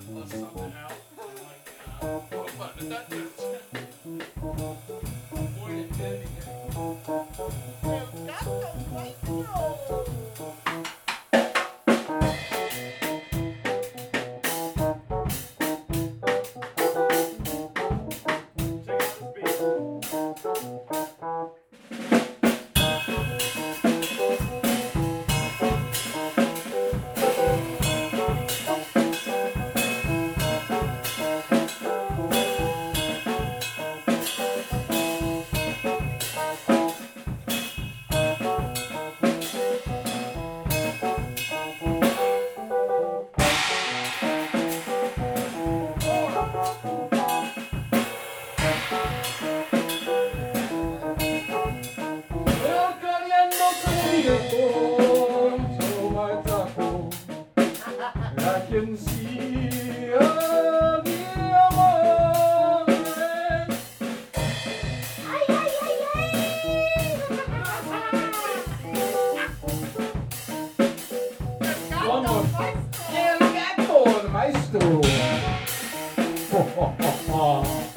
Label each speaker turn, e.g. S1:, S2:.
S1: Plus something out. Avoid it I can see a diamond.
S2: Ay, ay, ay, ay.
S1: One more.
S3: El gato, el maestro.